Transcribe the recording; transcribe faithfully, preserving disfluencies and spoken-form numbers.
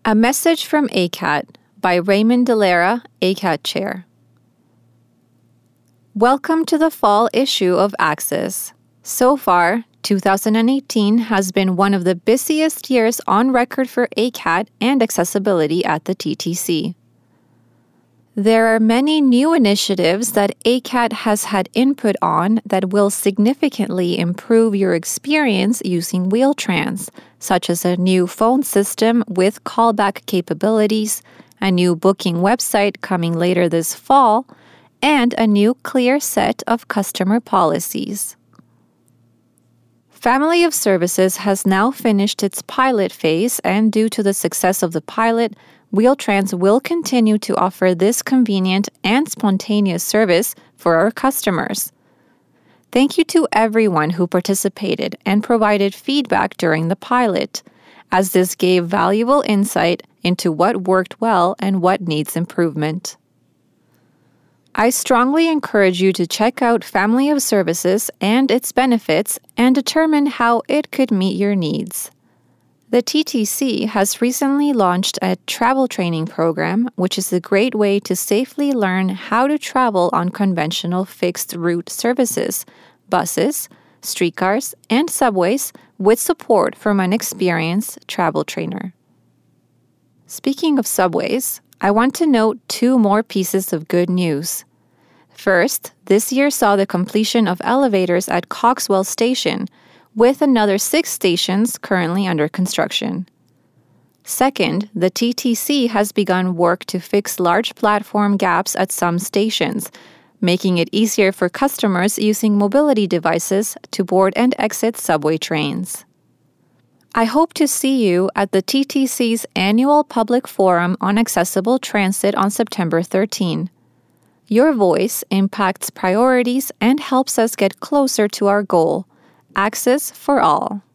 A Message from A C A T by Raymond Delara, A C A T Chair. Welcome to the fall issue of Access. So far, two thousand eighteen has been one of the busiest years on record for A C A T and accessibility at the T T C. There are many new initiatives that A C A T has had input on that will significantly improve your experience using Wheel-Trans, such as a new phone system with callback capabilities, a new booking website coming later this fall, and a new clear set of customer policies. Family of Services has now finished its pilot phase, and due to the success of the pilot, Wheel-Trans will continue to offer this convenient and spontaneous service for our customers. Thank you to everyone who participated and provided feedback during the pilot, as this gave valuable insight into what worked well and what needs improvement. I strongly encourage you to check out Family of Services and its benefits and determine how it could meet your needs. The T T C has recently launched a travel training program, which is a great way to safely learn how to travel on conventional fixed route services, buses, streetcars, and subways with support from an experienced travel trainer. Speaking of subways, I want to note two more pieces of good news. First, this year saw the completion of elevators at Coxwell Station, with another six stations currently under construction. Second, the T T C has begun work to fix large platform gaps at some stations, making it easier for customers using mobility devices to board and exit subway trains. I hope to see you at the T T C's annual public forum on accessible transit on September thirteenth. Your voice impacts priorities and helps us get closer to our goal: access for all.